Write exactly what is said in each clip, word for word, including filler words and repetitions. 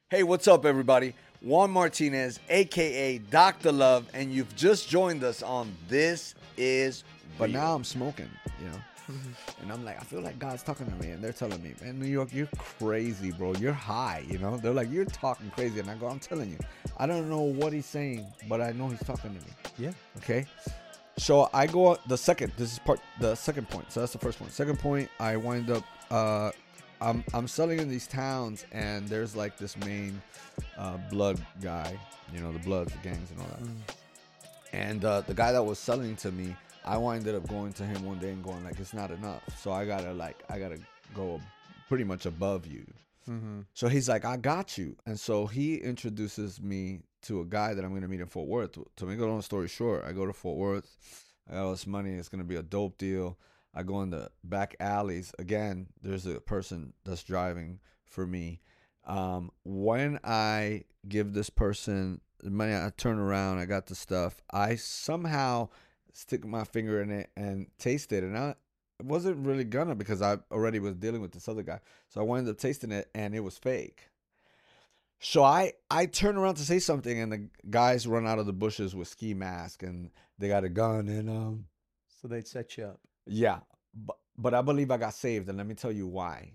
Hey, what's up, everybody? Juan Martinez, aka Doctor Love, and you've just joined us on This Is But Real. now I'm smoking, you know? And I'm like, I feel like God's talking to me. And they're telling me, man, New York, you're crazy, bro. You're high, you know? They're like, you're talking crazy. And I go, I'm telling you. I don't know what he's saying, but I know he's talking to me. Yeah. Okay? So I go, the second, this is part, the second point. So that's the first point. Second point, I wind up, uh, I'm, I'm selling in these towns, and there's like this main uh, blood guy, you know, the Bloods, the gangs, and all that. Mm. And uh, the guy that was selling to me, I winded up going to him one day and going like, it's not enough. So I gotta like, I gotta go pretty much above you. Mm-hmm. So he's like, I got you. And so he introduces me to a guy that I'm gonna meet in Fort Worth. To make a long story short, I go to Fort Worth. I got all this money. It's gonna be a dope deal. I go in the back alleys. Again, there's a person that's driving for me. Um, when I give this person the money, I turn around, I got the stuff. I somehow stick my finger in it and taste it. And I wasn't really gonna, because I already was dealing with this other guy. So I wound up tasting it, and it was fake. So I, I turn around to say something, and the guys run out of the bushes with ski mask, and they got a gun. And um, so they'd set you up. Yeah, but, but I believe I got saved, and let me tell you why.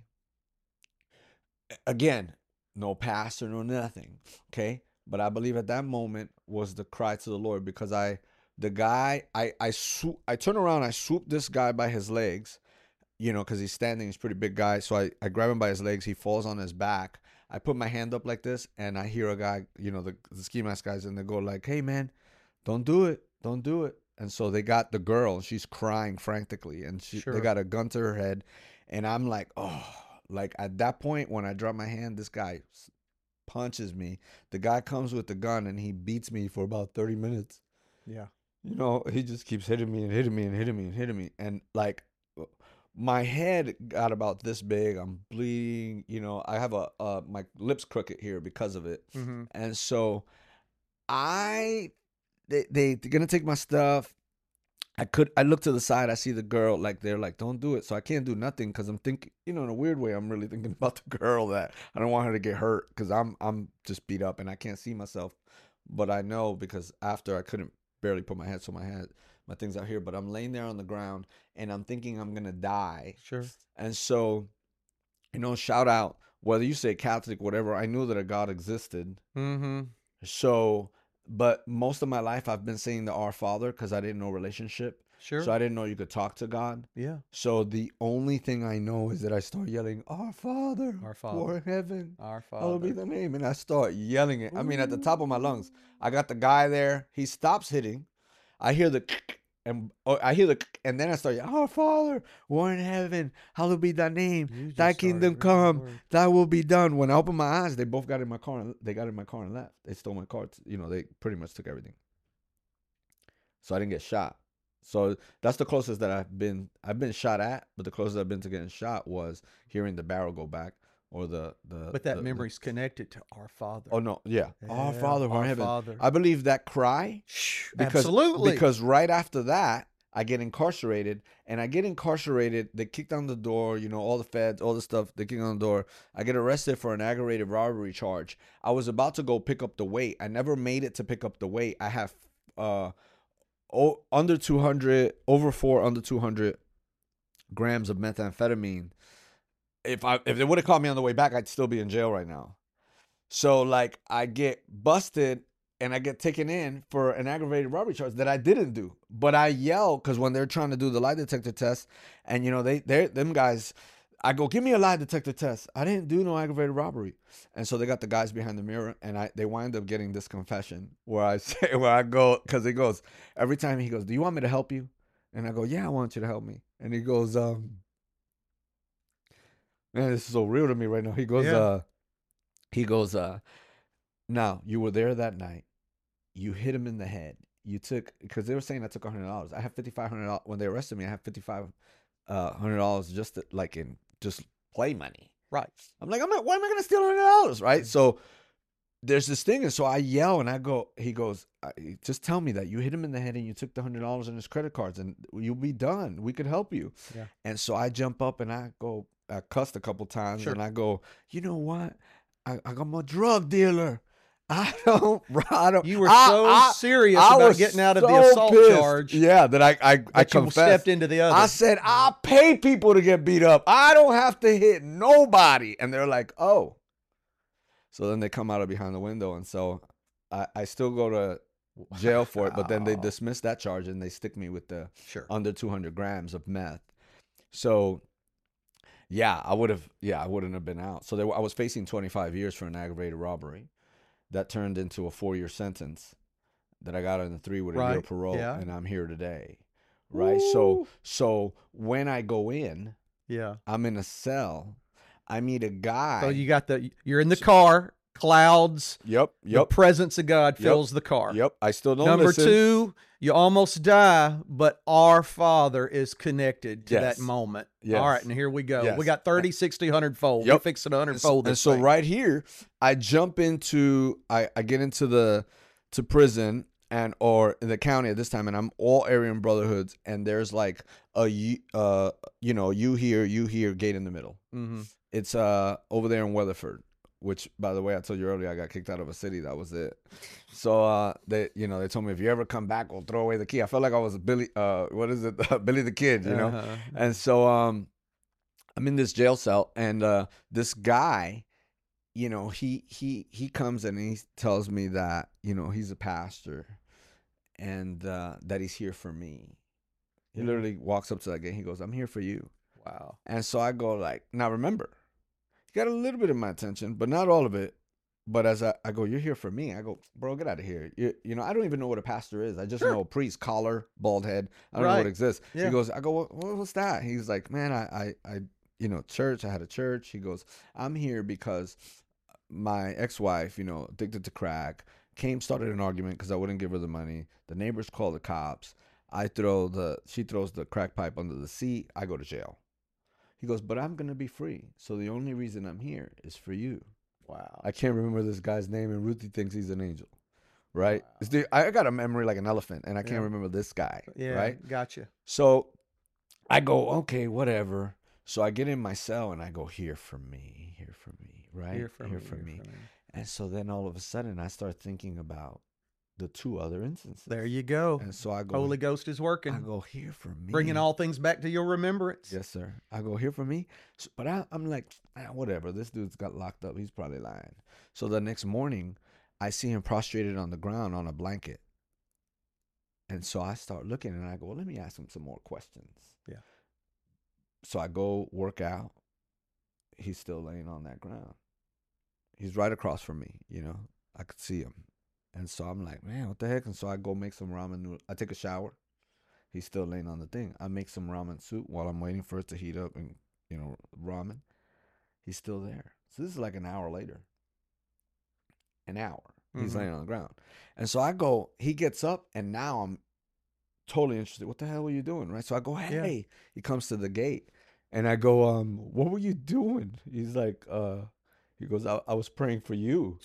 Again, no pastor, no nothing, okay? But I believe at that moment was the cry to the Lord, because I, the guy, I, I, swoop, I turn around, I swoop this guy by his legs, you know, because he's standing, he's a pretty big guy. So I, I grab him by his legs, he falls on his back. I put my hand up like this, and I hear a guy, you know, the, the ski mask guys, and they go like, hey, man, don't do it, don't do it. And so they got the girl, she's crying frantically, and she, sure. They got a gun to her head. And I'm like, oh, like at that point, when I drop my hand, this guy punches me. The guy comes with the gun, and he beats me for about thirty minutes. Yeah. You know, he just keeps hitting me and hitting me and hitting me and hitting me. And like my head got about this big. I'm bleeding. You know, I have a, uh, my lips crooked here because of it. Mm-hmm. And so I... They, they, they're going to take my stuff. I could, I look to the side. I see the girl, like, they're like, don't do it. So I can't do nothing, because I'm thinking, you know, in a weird way, I'm really thinking about the girl, that I don't want her to get hurt, because I'm, I'm just beat up and I can't see myself. But I know, because after I couldn't barely put my head, so my head, my thing's out here, but I'm laying there on the ground, and I'm thinking I'm going to die. Sure. And so, you know, shout out, whether you say Catholic, whatever, I knew that a God existed. Mm-hmm. So... But most of my life, I've been saying the Our Father, because I didn't know relationship. Sure. So I didn't know you could talk to God. Yeah. So the only thing I know is that I start yelling, Our Father, Our Father, who art in heaven, Our Father, hallowed be the name. And I start yelling it. I mean, at the top of my lungs. I got the guy there. He stops hitting. I hear the... And oh, I hear the, and then I start, Our Father, who art in heaven, hallowed be thy name, thy kingdom come, thy will be done. When I opened my eyes, they both got in my car, and they got in my car and left. They stole my car. You know, they pretty much took everything. So I didn't get shot. So that's the closest that I've been. I've been shot at, but the closest I've been to getting shot was hearing the barrel go back. Or the, the but that the, memory's the, connected to Our Father. Oh no, yeah, yeah. Our Father, Our heaven. Father. I believe that cry. Because, Absolutely. Because right after that, I get incarcerated, and I get incarcerated. They kick down the door, you know, all the feds, all the stuff. They kick down the door. I get arrested for an aggravated robbery charge. I was about to go pick up the weight. I never made it to pick up the weight. I have uh, oh, under two hundred, over four, under two hundred grams of methamphetamine. If I if they would have caught me on the way back, I'd still be in jail right now. So like I get busted and I get taken in for an aggravated robbery charge that I didn't do. But I yell, because when they're trying to do the lie detector test, and you know they they them guys, I go, give me a lie detector test. I didn't do no aggravated robbery. And so they got the guys behind the mirror, and I they wind up getting this confession where I say where I go, because he goes, every time he goes, do you want me to help you? And I go, yeah, I want you to help me. And he goes, um. Man, this is so real to me right now. He goes, yeah. uh, he goes, uh, now, you were there that night. You hit him in the head. You took, because they were saying I took one hundred dollars. I have fifty-five hundred dollars. When they arrested me, I have fifty-five hundred dollars just to, like in just play money. Right. I'm like, I'm not, why am I going to steal one hundred dollars? Right. So there's this thing. And so I yell and I go, he goes, just tell me that you hit him in the head and you took the one hundred dollars in his credit cards and you'll be done. We could help you. Yeah. And so I jump up and I go, I cussed a couple times, sure. And I go, you know what? I, I, I'm a drug dealer. I don't, bro, I don't. You were I, so I, serious I about was getting out of the so assault pissed. charge. Yeah, that I, I, I That you confessed. stepped into the other. I said, I pay people to get beat up. I don't have to hit nobody. And they're like, oh. So then they come out of behind the window. And so I, I still go to jail for it. But then they Wow. dismiss that charge and they stick me with the Sure. under two hundred grams of meth. So, yeah, I would have, yeah, I wouldn't have been out. So they, I was facing twenty-five years for an aggravated robbery. That turned into a four-year sentence that I got in the three with a year Right, parole, yeah. and I'm here today, right? So, so when I go in, Yeah. I'm in a cell. I meet a guy. So you got the, you're in the car, clouds, Yep, the yep, presence of God Yep. fills the car. yep. I still don't Number listen. two, you almost die, but our Father is connected to Yes. that moment. Yes. All right, and here we go. Yes. We got thirty, sixty, one hundred fold. Yep. We're fixing one hundred And so, fold and this so thing. right here, I jump into, I, I get into the, to prison and, or in the county at this time, and I'm all Aryan Brotherhoods, and there's like a, you- uh, you know, you here, you here, gate in the middle. Mm-hmm. It's uh over there in Weatherford, which, by the way, I told you earlier, I got kicked out of a city. That was it. So uh, they, you know, they told me, if you ever come back, we'll throw away the key. I felt like I was Billy, uh, what is it, Billy the Kid, you know. Uh-huh. And so um, I'm in this jail cell, and uh, this guy, you know, he he he comes and he tells me that, you know, he's a pastor, and uh, that he's here for me. He Yeah. literally walks up to that gate. He goes, "I'm here for you." Wow. And so I go like, now remember, he got a little bit of my attention, but not all of it. But as I, I go, "You're here for me." I go, "Bro, get out of here." You, you know, I don't even know what a pastor is. I just Sure. know a priest, collar, bald head. I don't know Right. what exists. Yeah. He goes, I go, what, what, what's that? He's like, "Man, I, I, I, you know, church. I had a church." He goes, "I'm here because my ex-wife, you know, addicted to crack, came, started an argument because I wouldn't give her the money. The neighbors call the cops. I throw the, she throws the crack pipe under the seat. I go to jail." He goes, "But I'm going to be free. So the only reason I'm here is for you." Wow. I can't remember this guy's name, and Ruthie thinks he's an angel, right? Wow. It's the, I got a memory like an elephant, and I can't Yeah. remember this guy, Yeah. right? Gotcha. So I go, okay, whatever. So I get in my cell, and I go, "Here for me, here for me," right? Here for me. for here me. for me. And so then all of a sudden, I start thinking about the two other instances. There you go. And so I go, Holy Ghost is working, I go, "Here for me." bringing all things back to your remembrance. Yes, sir. I go, "Here for me." So, but I, I'm like, ah, whatever. This dude's got locked up. He's probably lying. So the next morning, I see him prostrated on the ground on a blanket. And so I start looking, and I go, well, let me ask him some more questions. Yeah. So I go work out. He's still laying on that ground. He's right across from me, you know. I could see him. And so I'm like, man, what the heck? And so I go make some ramen noodles. I take a shower. He's still laying on the thing. I make some ramen soup while I'm waiting for it to heat up and, you know, ramen. He's still there. So this is like an hour later. An hour. He's Mhm. laying on the ground. And so I go, he gets up, and now I'm totally interested. What the hell were you doing? Right? So I go, hey. He comes to the gate, and I go, um, what were you doing? He's like, uh, he goes, I, I was praying for you.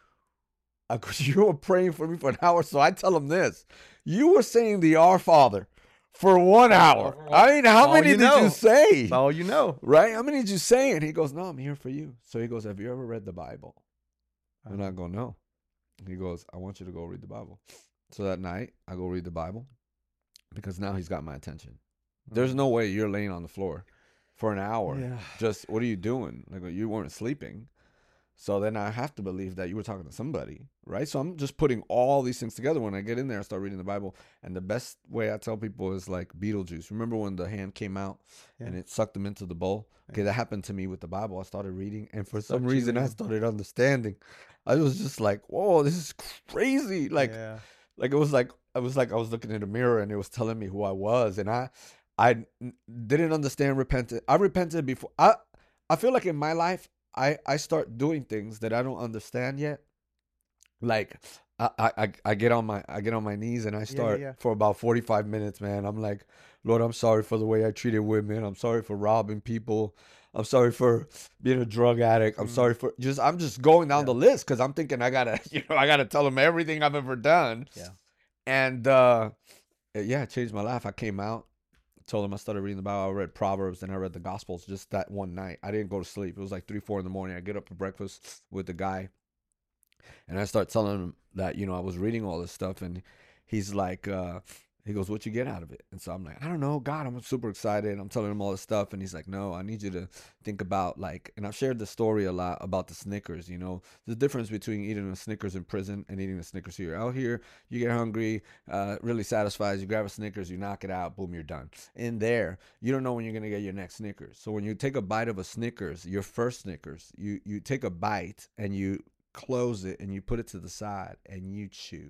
I go, you were praying for me for an hour. So I tell him this. You were saying the Our Father for one hour. I mean, how All many you did know. you say? That's all you know. Right? How many did you say? And he goes, no, I'm here for you. So he goes, have you ever read the Bible? And I go, no. He goes, I want you to go read the Bible. So that night, I go read the Bible because now he's got my attention. There's no way you're laying on the floor for an hour. Yeah. Just, what are you doing? Like, you weren't sleeping. So then I have to believe that you were talking to somebody, right? So I'm just putting all these things together when I get in there and start reading the Bible. And the best way I tell people is like Beetlejuice. Remember when the hand came out Yeah. and it sucked them into the bowl? Okay, that happened to me with the Bible. I started reading, and for some Sucked you reason, I in. started understanding. I was just like, whoa, this is crazy. Like, yeah. like it was like I was like I was looking in the mirror, and it was telling me who I was, and I I n- didn't understand repented. I repented before. I I feel like in my life, I I start doing things that I don't understand yet. Like I I I get on my I get on my knees and I start yeah. for about forty-five minutes, man. I'm like, Lord, I'm sorry for the way I treated women. I'm sorry for robbing people. I'm sorry for being a drug addict. I'm Mm. sorry for just I'm just going down Yeah. the list because I'm thinking I gotta you know I gotta tell them everything I've ever done. Yeah. And uh, yeah, it changed my life. I came out, told him I started reading the Bible. I read Proverbs and I read the Gospels just that one night. I didn't go to sleep. It was like three, four in the morning. I get up for breakfast with the guy, and I start telling him that, you know, I was reading all this stuff, and he's like, uh, he goes, "What you get out of it?" And so I'm like, "I don't know, God, I'm super excited." I'm telling him all this stuff, and he's like, "No, I need you to think about, like," and I've shared the story a lot about the Snickers, you know, the difference between eating a Snickers in prison and eating a Snickers here. Out here, you get hungry, uh, really satisfies, you grab a Snickers, you knock it out, boom, you're done. In there, you don't know when you're going to get your next Snickers. So when you take a bite of a Snickers, your first Snickers, you, you take a bite and you close it and you put it to the side and you chew.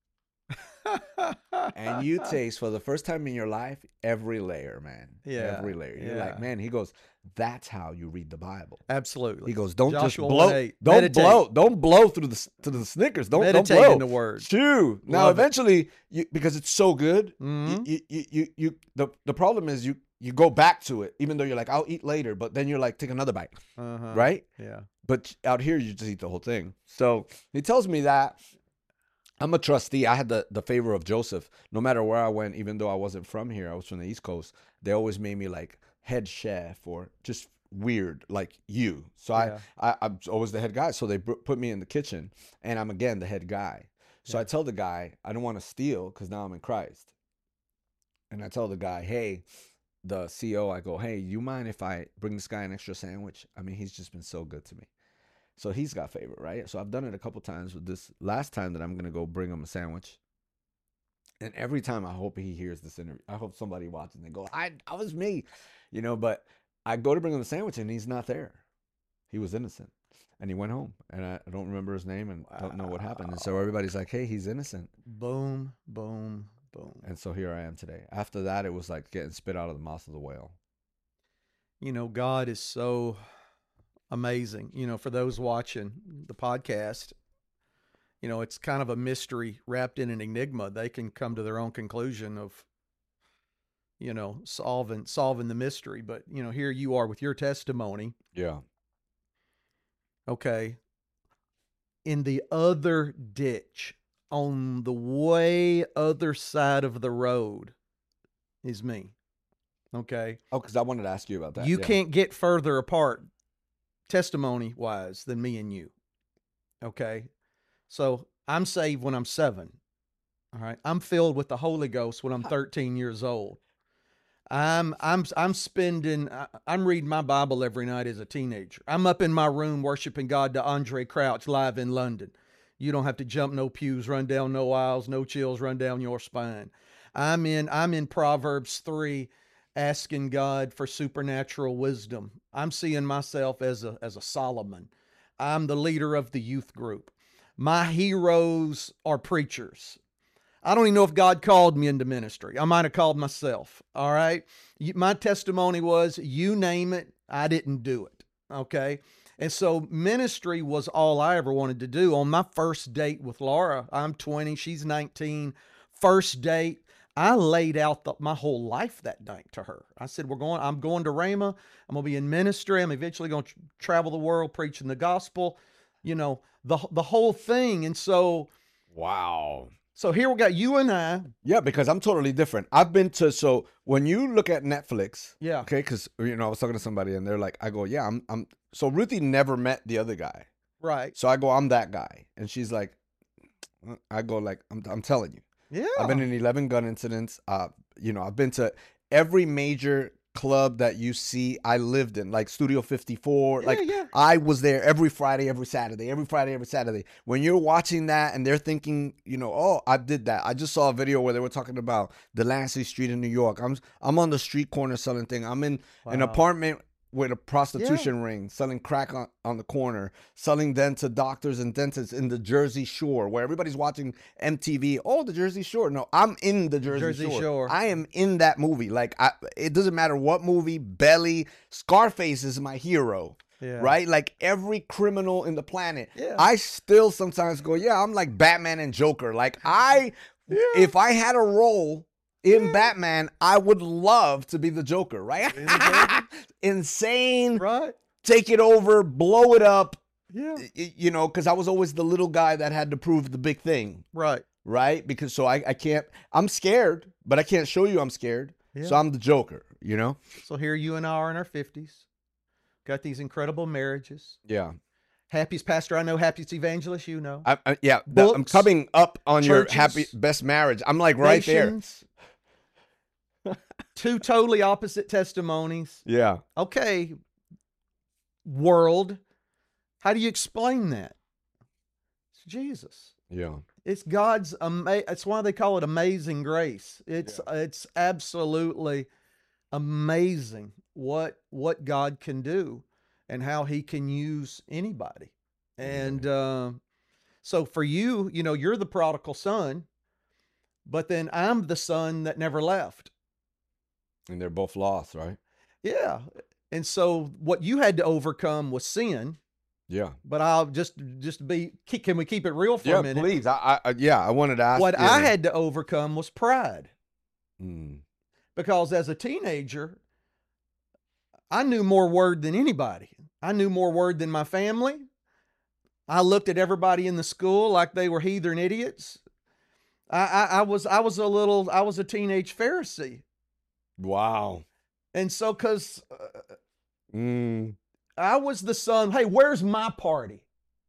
And you taste for the first time in your life every layer, man. Yeah, every layer. You're yeah. like, man. He goes, "That's how you read the Bible." Absolutely. He goes, "Don't Joshua just blow. one eight. Don't Meditate. blow. Don't blow through the to the Snickers. Don't Meditate don't blow. in the word. Chew." Now, Love it. eventually, you, because it's so good, Mhm. you, you, you, you, the the problem is you you go back to it, even though you're like, "I'll eat later," but then you're like, take another bite, Uh-huh. right? Yeah. But out here, you just eat the whole thing. So he tells me that. I'm a trustee. I had the, the favor of Joseph. No matter where I went, even though I wasn't from here, I was from the East Coast, they always made me like head chef or just weird, like you. So Yeah. I, I, I'm always the head guy. So they b- put me in the kitchen, and I'm, again, the head guy. So Yeah. I tell the guy, I don't want to steal because now I'm in Christ. And I tell the guy, hey, the C E O, I go, "Hey, you mind if I bring this guy an extra sandwich? I mean, he's just been so good to me." So he's got favor, right? So I've done it a couple times with this last time that I'm going to go bring him a sandwich. And every time I hope he hears this interview. I hope somebody watching and go, I, I was me, you know, but I go to bring him a sandwich and he's not there. He was innocent. And he went home. And I, I don't remember his name and don't know what happened. And so everybody's like, hey, he's innocent. Boom, boom, boom. And so here I am today. After that, it was like getting spit out of the mouth of the whale. You know, God is so amazing. You know, for those watching the podcast, you know, it's kind of a mystery wrapped in an enigma. They can come to their own conclusion of, you know, solving solving the mystery. But, you know, here you are with your testimony. Yeah. Okay. In the other ditch, on the way other side of the road, is me. Okay. Oh, because I wanted to ask you about that. You yeah. can't get further apart testimony wise than me and you. Okay. So I'm saved when I'm seven. All right. I'm filled with the Holy Ghost when I'm thirteen years old. I'm I'm I'm spending I- I'm reading my Bible every night as a teenager. I'm up in my room worshiping God to Andre Crouch live in London. You don't have to jump no pews, run down no aisles, no chills run down your spine. I'm in I'm in Proverbs three, asking God for supernatural wisdom. I'm seeing myself as a as a Solomon. I'm the leader of the youth group. My heroes are preachers. I don't even know if God called me into ministry. I might have called myself. All right. You- My testimony was, you name it, I didn't do it. Okay. And so ministry was all I ever wanted to do. On my first date with Laura, I'm twenty, she's nineteen. First date, I laid out the, my whole life that night to her. I said, we're going, I'm going to Rhema. I'm going to be in ministry. I'm eventually going to travel the world preaching the gospel, you know, the, the whole thing. And so, Wow. so here we got you and I. Yeah, because I'm totally different. I've been to, so when you look at Netflix, Yeah. okay, because, you know, I was talking to somebody and they're like, I go, yeah, I'm, I'm, so Ruthie never met the other guy. Right. So I go, I'm that guy. And she's like, I go like, I'm, I'm telling you. Yeah. I've been in eleven gun incidents. Uh, you know, I've been to every major club that you see. I lived in, like Studio fifty-four. Yeah, like yeah. I was there every Friday, every Saturday, every Friday, every Saturday. When you're watching that and they're thinking, you know, oh, I did that. I just saw a video where they were talking about Delancey Street in New York. I'm I'm on the street corner selling thing. I'm in an Wow. apartment with a prostitution ring, selling crack on, on the corner, selling then to doctors and dentists in the Jersey Shore, where everybody's watching M T V. Oh, the Jersey Shore. No, I'm in the Jersey, Jersey Shore. Shore. I am in that movie. Like, I, it doesn't matter what movie, Belly, Scarface is my hero. Yeah. Right? Like every criminal in the planet. Yeah. I still sometimes go, yeah, I'm like Batman and Joker. Like I, if I had a role in Batman, I would love to be the Joker, right? Insane, Right. take it over, blow it up, Yeah. y- you know, because I was always the little guy that had to prove the big thing, Right. right? Because so I, I can't, I'm scared, but I can't show you I'm scared. Yeah. So I'm the Joker, you know? So here you and I are in our fifties. Got these incredible marriages. Yeah. Happiest pastor I know, happiest evangelist you know. I, I, yeah, the- I'm Books, coming up on your churches, happy best marriage. I'm like right there. nations, two totally opposite testimonies. Yeah. Okay, world, how do you explain that? It's Jesus. Yeah. It's God's ama- It's why they call it amazing grace. It's it's absolutely amazing what what God can do and how He can use anybody. And uh, so for you, you know, you're the prodigal son, but then I'm the son that never left. And they're both lost, right? Yeah. And so what you had to overcome was sin. Yeah. But I'll just just be. Can we keep it real for Yeah, a minute? please. I, I, yeah, I wanted to ask. What you. I had to overcome was pride. Mm. Because as a teenager, I knew more word than anybody. I knew more word than my family. I looked at everybody in the school like they were heathen idiots. I, I, I was I was a little I was a teenage Pharisee, Wow. and so because uh, Mm. I was the son. Hey, where's my party?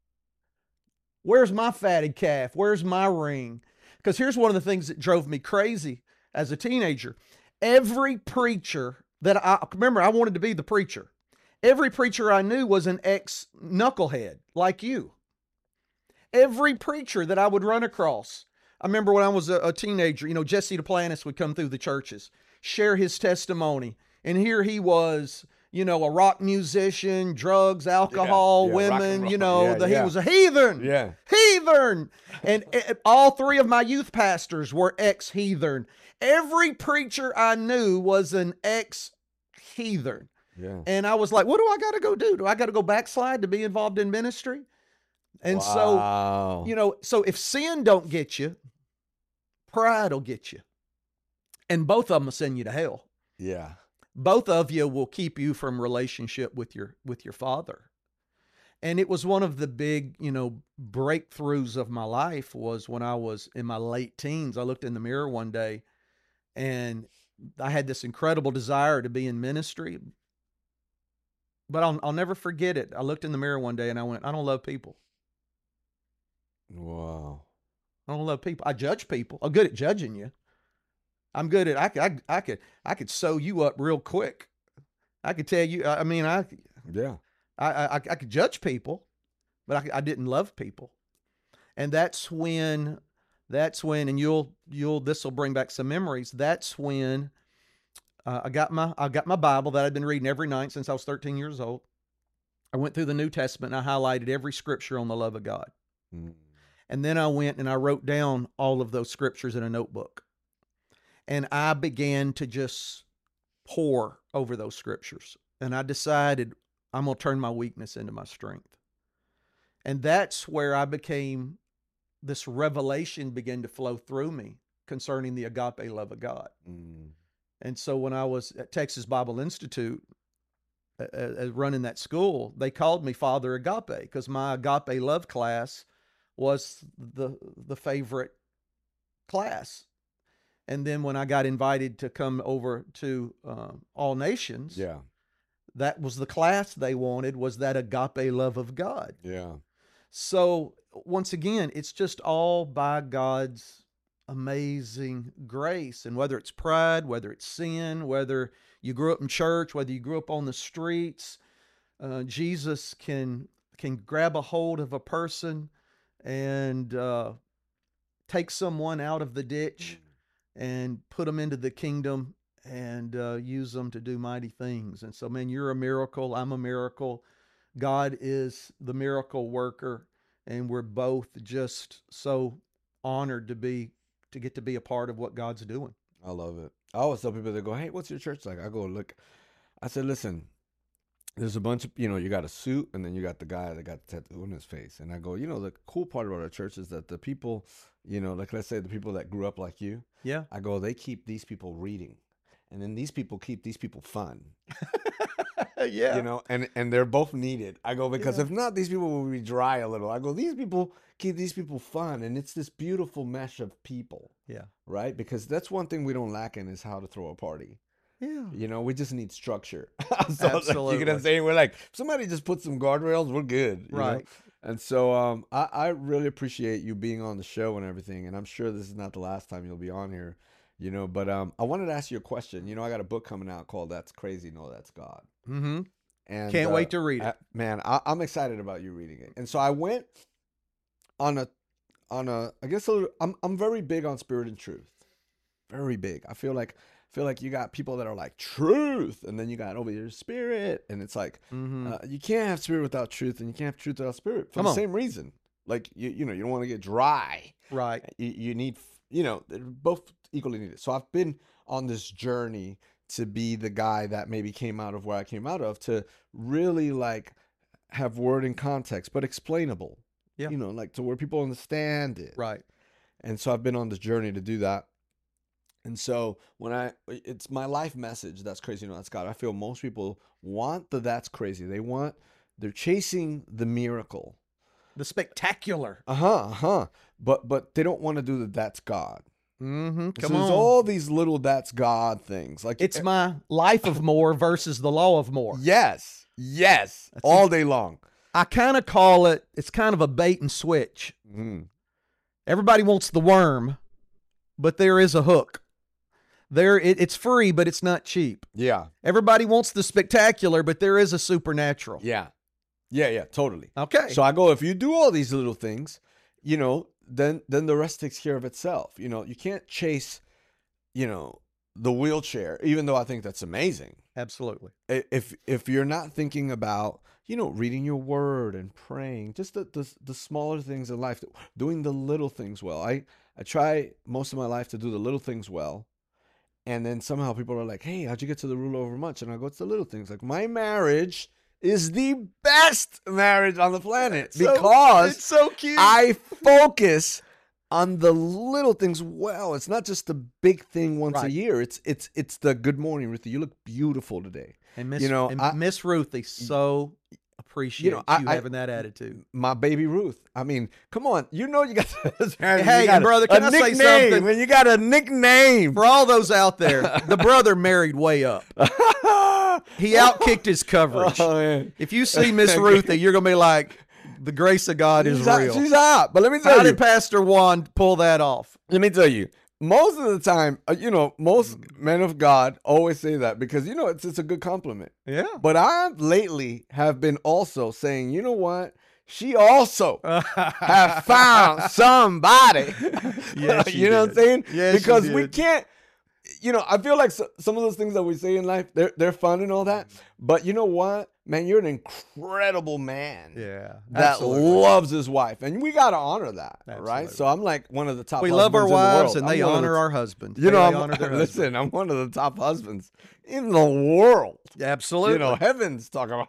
Where's my fatted calf? Where's my ring? Because here's one of the things that drove me crazy as a teenager. Every preacher that I remember, I wanted to be the preacher. Every preacher I knew was an ex-knucklehead like you. Every preacher that I would run across. I remember when I was a, a teenager, you know, Jesse Duplantis would come through the churches, share his testimony. And here he was, you know, a rock musician, drugs, alcohol, Yeah, yeah, rock and women, roll. you know, Yeah, the, yeah. he was a heathen. Yeah. Heathen. And uh, all three of my youth pastors were ex-heathen. Every preacher I knew was an ex-heathen. Yeah. And I was like, what do I got to go do? Do I got to go backslide to be involved in ministry? And Wow. so, you know, so if sin don't get you, pride will get you. And both of them will send you to hell. Yeah. Both of you will keep you from relationship with your with your Father. And it was one of the big, you know, breakthroughs of my life was when I was in my late teens. I looked in the mirror one day and I had this incredible desire to be in ministry. But I'll, I'll never forget it. I looked in the mirror one day and I went, I don't love people. Wow. I don't love people. I judge people. I'm good at judging you. I'm good at, I, I, I could, I could sew you up real quick. I could tell you, I mean, I, Yeah. I, I, I could judge people, but I, I didn't love people. And that's when, that's when, and you'll, you'll, this will bring back some memories. That's when uh, I got my, I got my Bible that I'd been reading every night since I was thirteen years old. I went through the New Testament and I highlighted every scripture on the love of God. Mm. And then I went and I wrote down all of those scriptures in a notebook. And I began to just pour over those scriptures. And I decided I'm going to turn my weakness into my strength. And that's where I became, this revelation began to flow through me concerning the agape love of God. Mm. And so when I was at Texas Bible Institute, uh, uh, running that school, they called me Father Agape because my agape love class was the the favorite class. And then when I got invited to come over to uh, All Nations, Yeah. that was the class they wanted, was that agape love of God. Yeah. So once again, it's just all by God's amazing grace. And whether it's pride, whether it's sin, whether you grew up in church, whether you grew up on the streets, uh, Jesus can can grab a hold of a person and uh, take someone out of the ditch and put them into the kingdom and uh, use them to do mighty things. And so, man, you're a miracle. I'm a miracle. God is the miracle worker, and we're both just so honored to be to get to be a part of what God's doing. I love it. I always tell people, they go, hey, what's your church like? I go, look, I said, listen, there's a bunch of, you know, you got a suit and then you got the guy that got the tattoo on his face. And I go, you know, the cool part about our church is that the people, you know, like let's say the people that grew up like you, Yeah. I go, they keep these people reading. And then these people keep these people fun. yeah. You know, and and they're both needed. I go, because Yeah. if not, these people will be dry a little. I go, these people keep these people fun, and it's this beautiful mesh of people, Yeah. right? Because that's one thing we don't lack in is how to throw a party. Yeah. You know, we just need structure. So like, you Absolutely. can say we're like, somebody just put some guardrails, we're good. You know? Right. And so um, I, I really appreciate you being on the show and everything. And I'm sure this is not the last time you'll be on here, you know. But um, I wanted to ask you a question. You know, I got a book coming out called That's Crazy, No, That's God. Mm-hmm. And Can't uh, wait to read it. I- man, I, I'm excited about you reading it. And so I went on a, on a, I guess a little, I'm, I'm very big on spirit and truth. Very big. I feel like, feel like you got people that are like truth, and then you got over your spirit, and it's like, Mm-hmm. uh, you can't have spirit without truth, and you can't have truth without spirit for Come the on. same reason. Like you, you know, you don't want to get dry. Right. You, you need, you know, they're both equally needed. So I've been on this journey to be the guy that maybe came out of where I came out of, to really like have word and context, but explainable. Yeah. You know, like to where people understand it. Right. And so I've been on this journey to do that. And so when I, it's my life message, That's Crazy, No, That's God. I feel most people want the That's Crazy. They want, they're chasing the miracle. The spectacular. Uh-huh, uh-huh. But but they don't want to do the That's God. Mm-hmm. So Come there's on. all these little That's God things. Like It's my life of more versus the law of more. Yes. Yes. That's all day long. I kind of call it, it's kind of a bait and switch. Mhm. Everybody wants the worm, but there is a hook. There, it, it's free, but it's not cheap. Yeah. Everybody wants the spectacular, but there is a supernatural. Yeah. Yeah, yeah, totally. Okay. So I go, if you do all these little things, you know, then then the rest takes care of itself. You know, you can't chase, you know, the wheelchair, even though I think that's amazing. Absolutely. I- If if you're not thinking about, you know, reading your word and praying, just the the, the smaller things in life, doing the little things well. I I try most of my life to do the little things well. And then somehow people are like, hey, how'd you get to the rule over much? And I go, it's the little things. Like, my marriage is the best marriage on the planet So- because it's so cute. I focus on the little things well. It's not just the big thing once a Right. year. It's it's it's the good morning, Ruthie. You look beautiful today. and Miss, you know, and I- Miss Ruthie so appreciates you, I- I- having that attitude. My baby Ruth. I mean, come on. You know you got to, Hey, you got brother, a, can a I say nickname, something? When you got a nickname. For all those out there, the brother married way up. He outkicked his coverage. Oh, man. If you see Miss Ruthie, you're gonna be like, the grace of God is she's hot, real. she's hot. But let me tell How you. did Pastor Juan pull that off? Let me tell you. Most of the time, uh, you know, most men of God always say that because, you know, it's it's a good compliment. Yeah. But I lately have been also saying, you know what? She also have found somebody. Yes, she you know what I'm did. saying? Yes, she because we did. can't. You know, I feel like so, some of those things that we say in life, they're they're fun and all that. But you know what, man, you're an incredible man. Yeah. That absolutely. loves his wife, and we gotta honor that, right? Absolutely. So I'm like one of the top. We love our husbands in the wives world. and I'm they one of honor the- our husbands. You know, they I'm, honor their listen, I'm one of the top husbands in the world. husband. Absolutely. You know, heavens talk about.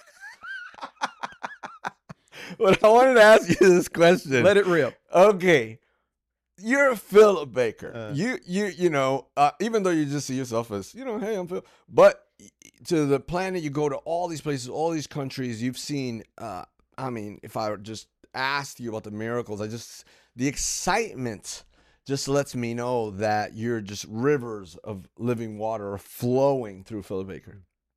But I wanted to ask you this question. Let it rip. Okay, you're Philip Baker. Uh. you you you know, uh, even though you just see yourself as, you know, hey, I'm Phil, but to the planet, you go to all these places, all these countries. You've seen. Uh, I mean, if I just asked you about the miracles, I just the excitement just lets me know that you're just rivers of living water are flowing through Philip Baker.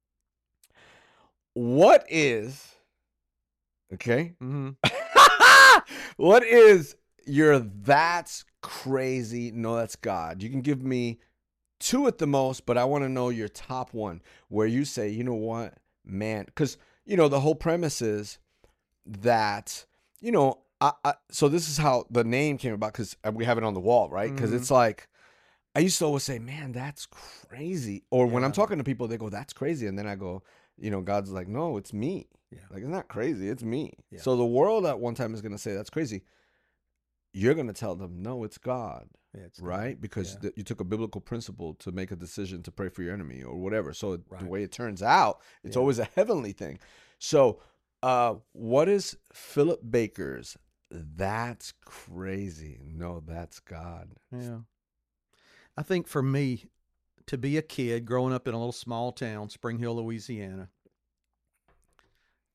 What is okay? Mm-hmm. What is your that's crazy? No, that's God. You can give me two at the most, but I want to know your top one where you say, you know what, man, because, you know, the whole premise is that, you know, I, I so this is how the name came about because we have it on the wall, right? Because Mhm. it's like, I used to always say, man, that's crazy. Or when I'm Yeah. talking to people, they go, that's crazy. And then I go, you know, God's like, no, it's me. Yeah. Like, it's not crazy. It's me. Yeah. So the world at one time is going to say, that's crazy. You're going to tell them, no, it's God, Yeah, it's right? Because Yeah. th- you took a biblical principle to make a decision to pray for your enemy or whatever. So Right. the way it turns out, it's Yeah. always a heavenly thing. So uh, what is Philip Baker's that's crazy? No, that's God. Yeah. I think for me, to be a kid growing up in a little small town, Spring Hill, Louisiana,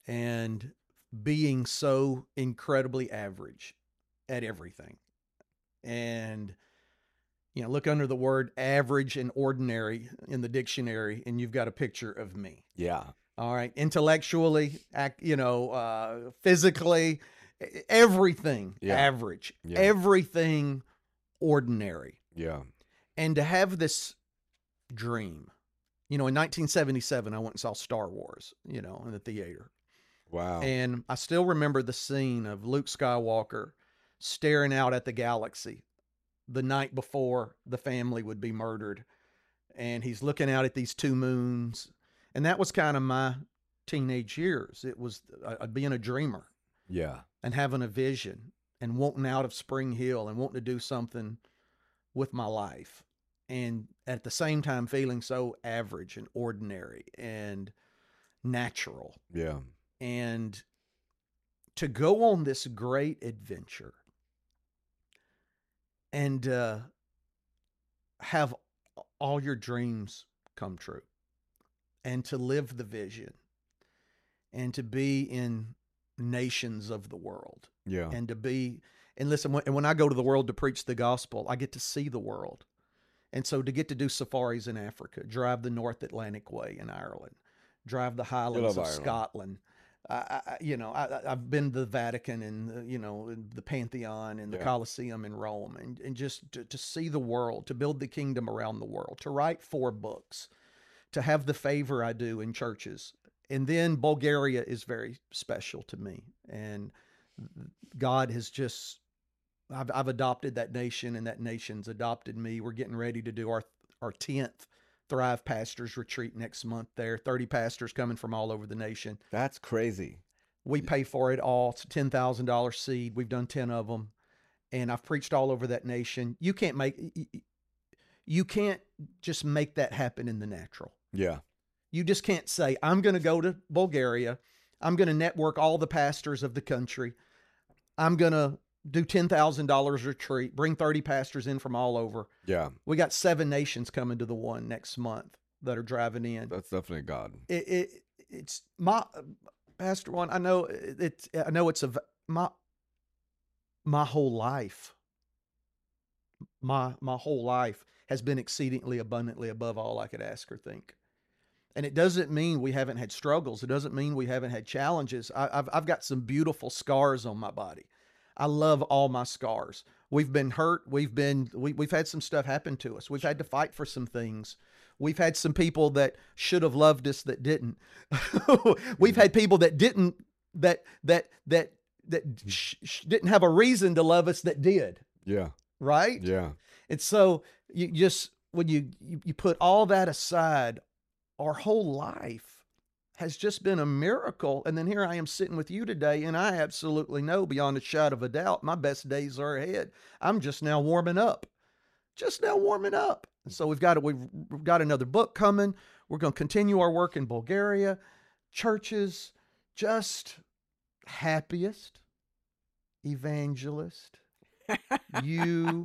and being so incredibly average at everything. And, you know, look under the word average and ordinary in the dictionary, and you've got a picture of me. Yeah. All right. Intellectually, act, you know, uh, physically, everything Yeah. average, Yeah. everything ordinary. Yeah. And to have this dream, you know, in nineteen seventy-seven, I went and saw Star Wars, you know, in the theater. Wow. And I still remember the scene of Luke Skywalker staring out at the galaxy the night before the family would be murdered. And he's looking out at these two moons. And that was kind of my teenage years. It was uh, being a dreamer Yeah. and having a vision and wanting out of Spring Hill and wanting to do something with my life. And at the same time, feeling so average and ordinary and natural. Yeah. And to go on this great adventure and uh, have all your dreams come true, and to live the vision, and to be in nations of the world, Yeah. and to be, and listen, when, and when I go to the world to preach the gospel, I get to see the world. And so to get to do safaris in Africa, drive the North Atlantic Way in Ireland, drive the Highlands of Ireland. Scotland. I, I, you know, I, I've been to the Vatican and, uh, you know, the Pantheon and the Yeah. Colosseum in Rome, and, and just to, to see the world, to build the kingdom around the world, to write four books, to have the favor I do in churches. And then Bulgaria is very special to me. And God has just, I've, I've adopted that nation, and that nation's adopted me. We're getting ready to do our, our tenth Thrive Pastors Retreat next month there. thirty pastors coming from all over the nation. That's crazy. We pay for it all. It's a ten thousand dollars seed. We've done ten of them. And I've preached all over that nation. You can't make, you can't just make that happen in the natural. Yeah. You just can't say, I'm going to go to Bulgaria. I'm going to network all the pastors of the country. I'm going to do ten thousand dollars retreat, bring thirty pastors in from all over. Yeah. We got seven nations coming to the one next month that are driving in. That's definitely God. It, it it's my Pastor One. I know it's I know it's a my my whole life. My my whole life has been exceedingly abundantly above all I could ask or think. And it doesn't mean we haven't had struggles. It doesn't mean we haven't had challenges. I, I've I've got some beautiful scars on my body. I love all my scars. We've been hurt. We've been, we, we've had some stuff happen to us. We've had to fight for some things. We've had some people that should have loved us that didn't. We've had people that didn't, that, that, that, that sh- sh- didn't have a reason to love us that did. Yeah. Right. Yeah. And so you just, when you, you, you put all that aside, our whole life has just been a miracle. And then here I am sitting with you today, and I absolutely know beyond a shadow of a doubt, my best days are ahead. I'm just now warming up, just now warming up. And so we've got, we've got another book coming. We're going to continue our work in Bulgaria, churches, just happiest evangelist you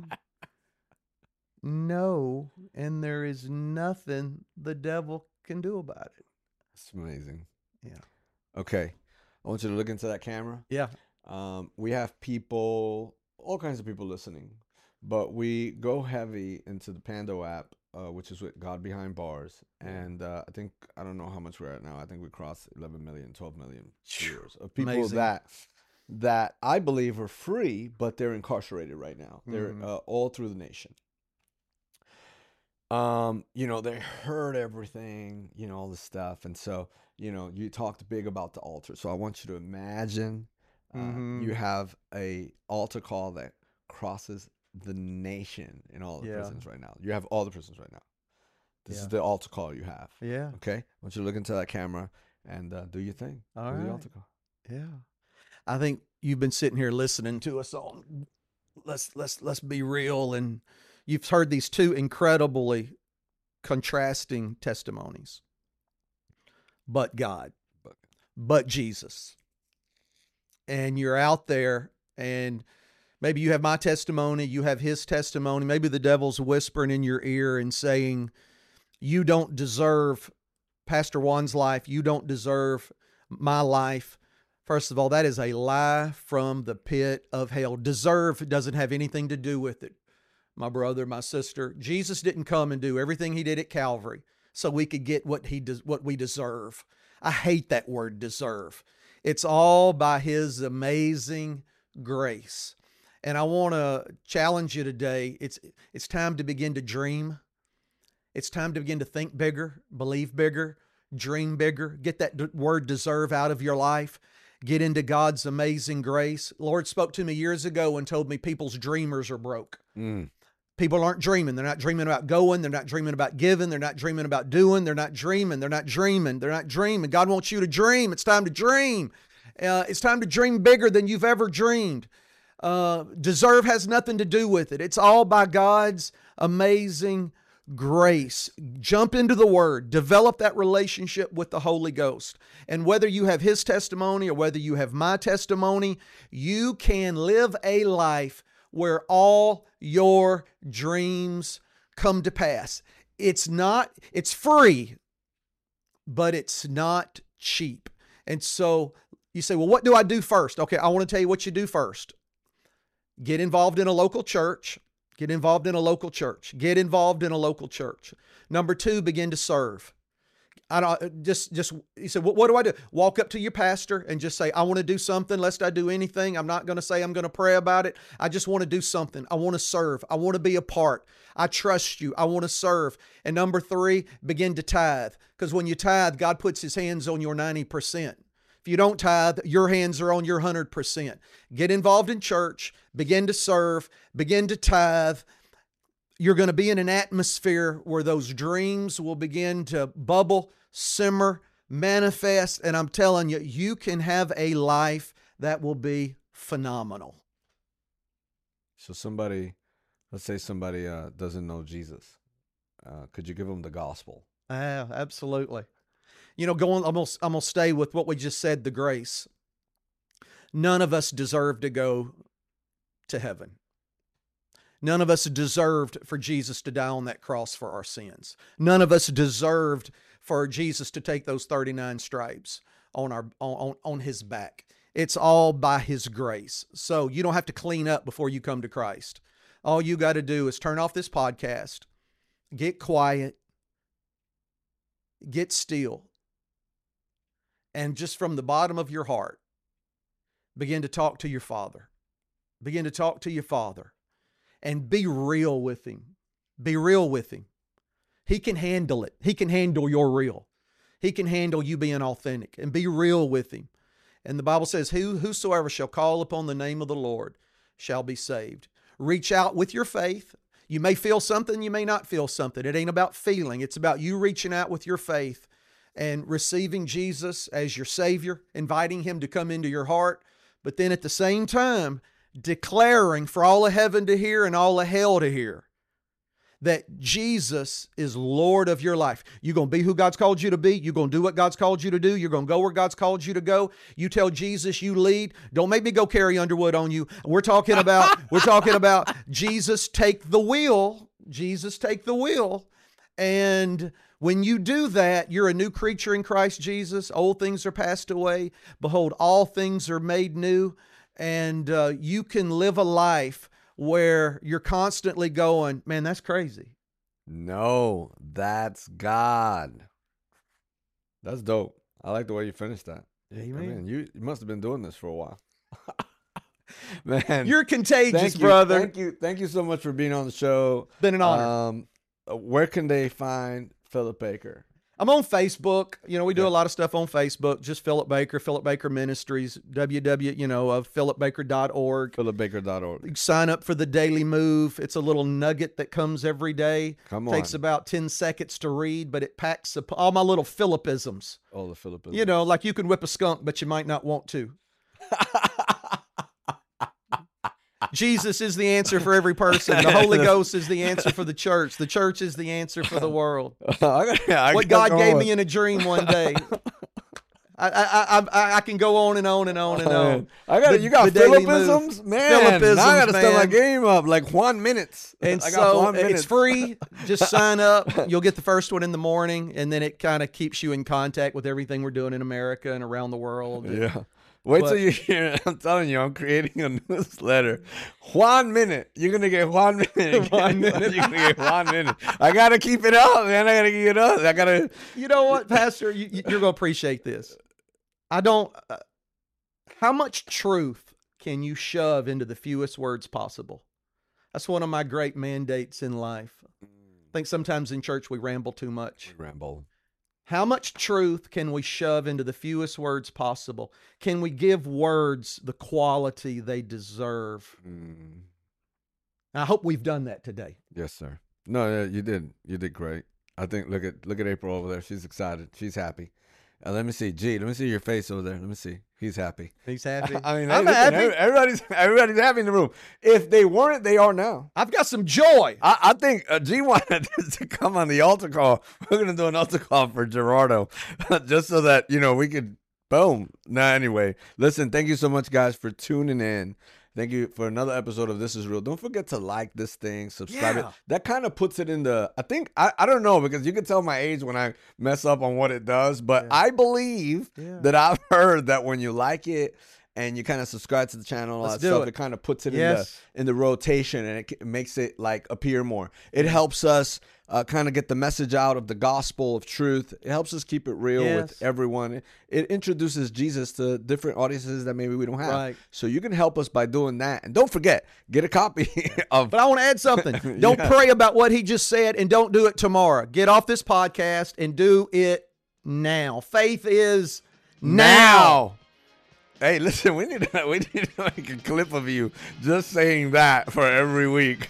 know, and there is nothing the devil can do about it. It's amazing. Yeah. Okay. I want you to look into that camera. Yeah. Um, we have people, all kinds of people listening, but we go heavy into the Pando app, uh, which is with God Behind Bars. And uh, I think, I don't know how much we're at now. I think we crossed eleven million, twelve million viewers of people Amazing. that that I believe are free, but they're incarcerated right now. They're Mhm. uh, all through the nation. Um, you know, they heard everything, you know, all this stuff. And so, you know, you talked big about the altar. So I want you to imagine uh, Mhm. you have a altar call that crosses the nation in all the Yeah. prisons right now. You have all the prisons right now. This Yeah. is the altar call you have. Yeah. Okay? I want you to look into that camera and uh, do your thing. All do the right. altar call. Yeah. I think you've been sitting here listening to us on, let's, let's, let's be real. And you've heard these two incredibly contrasting testimonies, but God, But- but Jesus. And you're out there, and maybe you have my testimony, you have his testimony. Maybe the devil's whispering in your ear and saying, you don't deserve Pastor Juan's life. You don't deserve my life. First of all, that is a lie from the pit of hell. Deserve doesn't have anything to do with it. My brother, my sister, Jesus didn't come and do everything he did at Calvary so we could get what he does, what we deserve. I hate that word deserve. It's all by his amazing grace. And I want to challenge you today. It's, it's time to begin to dream. It's time to begin to think bigger, believe bigger, dream bigger. Get that d- word deserve out of your life. Get into God's amazing grace. Lord spoke to me years ago and told me people's dreamers are broke. Mm. People aren't dreaming. They're not dreaming about going. They're not dreaming about giving. They're not dreaming about doing. They're not dreaming. They're not dreaming. They're not dreaming. God wants you to dream. It's time to dream. Uh, it's time to dream bigger than you've ever dreamed. Uh, deserve has nothing to do with it. It's all by God's amazing grace. Jump into the Word. Develop that relationship with the Holy Ghost. And whether you have His testimony or whether you have my testimony, you can live a life where all your dreams come to pass. It's not, it's free, but it's not cheap. And so you say, well, what do I do first? Okay, I want to tell you what you do first. Get involved in a local church. Get involved in a local church. Get involved in a local church. Number two, begin to serve. I don't just, just, he said, what, what do I do? Walk up to your pastor and just say, I want to do something, lest I do anything. I'm not going to say I'm going to pray about it. I just want to do something. I want to serve. I want to be a part. I trust you. I want to serve. And number three, begin to tithe. Because when you tithe, God puts his hands on your ninety percent. If you don't tithe, your hands are on your one hundred percent. Get involved in church, begin to serve, begin to tithe. You're going to be in an atmosphere where those dreams will begin to bubble, simmer, manifest, and I'm telling you, you can have a life that will be phenomenal. So somebody, let's say somebody uh, doesn't know Jesus. Uh, could you give them the gospel? Ah, absolutely. You know, going, I'm gonna, I'm gonna stay with what we just said, the grace. None of us deserve to go to heaven. None of us deserved for Jesus to die on that cross for our sins. None of us deserved for Jesus to take those thirty-nine stripes on our on, on his back. It's all by his grace. So you don't have to clean up before you come to Christ. All you got to do is turn off this podcast, get quiet, get still, and just from the bottom of your heart, begin to talk to your Father. Begin to talk to your Father. And be real with him. Be real with him. He can handle it. He can handle your real. He can handle you being authentic. And be real with him. And the Bible says, Who, whosoever shall call upon the name of the Lord shall be saved. Reach out with your faith. You may feel something, you may not feel something. It ain't about feeling. It's about you reaching out with your faith and receiving Jesus as your Savior, inviting him to come into your heart. But then at the same time, declaring for all of heaven to hear and all of hell to hear that Jesus is Lord of your life. You're going to be who God's called you to be. You're going to do what God's called you to do. You're going to go where God's called you to go. You tell Jesus you lead. Don't make me go carry Underwood on you. We're talking about, we're talking about Jesus take the wheel. Jesus take the wheel. And when you do that, you're a new creature in Christ Jesus. Old things are passed away. Behold, all things are made new. And uh, you can live a life where you're constantly going, man, that's crazy. No, that's God. That's dope. I like the way you finished that. Amen. I mean, you, you must have been doing this for a while. Man, you're contagious, thank you, brother. Thank you. Thank you so much for being on the show. Been an honor. Um, where can they find Philip Baker? I'm on Facebook. You know, we do Yeah. a lot of stuff on Facebook. Just Philip Baker, Philip Baker Ministries, www, you know, of philip baker dot org. philip baker dot org. Sign up for the Daily Move. It's a little nugget that comes every day. Come Takes on. about ten seconds to read, but it packs up all my little Philipisms. Oh, the Philip. You know, like you can whip a skunk, but you might not want to. Jesus is the answer for every person. The Holy Ghost is the answer for the church. The church is the answer for the world. I got- I What got God gave going. me in a dream one day. I I I, I can go on and on and on and on. I got The- you got the Daily Philippisms, Move. man. Now I Philippisms, got to step my man. game up like Juan minutes. And I got so Juan it's minutes. free. Just sign up. You'll get the first one in the morning, and then it kind of keeps you in contact with everything we're doing in America and around the world. Yeah. Wait But- till you hear it. I'm telling you, I'm creating a newsletter. Juan Minute. You're going to get Juan Minute. Juan Minute. You're going to get Juan Minute. I got to keep it up, man. I got to keep it up. I got to. You know what, Pastor? You, you- you're going to appreciate this. I don't. Uh, how much truth can you shove into the fewest words possible? That's one of my great mandates in life. I think sometimes in church we ramble too much. Ramble. How much truth can we shove into the fewest words possible? Can we give words the quality they deserve? Mm. And I hope we've done that today. Yes, sir. No, yeah, you did. You did great. I think look at look at April over there. She's excited. She's happy. Uh, let me see. Gee, let me see your face over there. Let me see. He's happy. He's happy. I mean, I'm hey, listen, happy. every- everybody's everybody's happy in the room. If they weren't, they are now. I've got some joy. I, I think uh, G wanted to come on the altar call. We're gonna do an altar call for Gerardo, just so that you know we could boom. Nah, anyway, listen. Thank you so much, guys, for tuning in. Thank you for another episode of This Is Real. Don't forget to like this thing, subscribe Yeah. it. That kind of puts it in the. I think I, I don't know because you can tell my age when I mess up on what it does, but Yeah. I believe Yeah. that I've heard that when you like it and you kind of subscribe to the channel, all Let's that do stuff, it. it kind of puts it Yes. in the in the rotation and it, it makes it like appear more. It helps us uh, kind of get the message out of the gospel of truth. It helps us keep it real with Yes. everyone. It, it introduces Jesus to different audiences that maybe we don't have. Right. So you can help us by doing that. And don't forget, get a copy of. But I want to add something. Don't Yeah. pray about what he just said and don't do it tomorrow. Get off this podcast and do it now. Faith is now. Hey, listen, we need to, we need to make a clip of you just saying that for every week.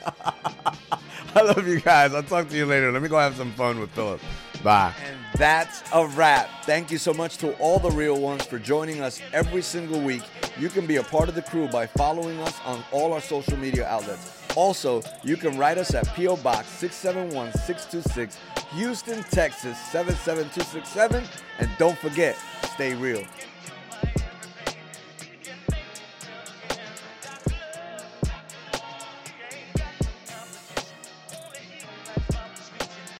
I love you guys. I'll talk to you later. Let me go have some fun with Philip. Bye. And that's a wrap. Thank you so much to all the real ones for joining us every single week. You can be a part of the crew by following us on all our social media outlets. Also, you can write us at P O Box six seven one six two six, Houston, Texas seven seven two six seven. And don't forget, stay real.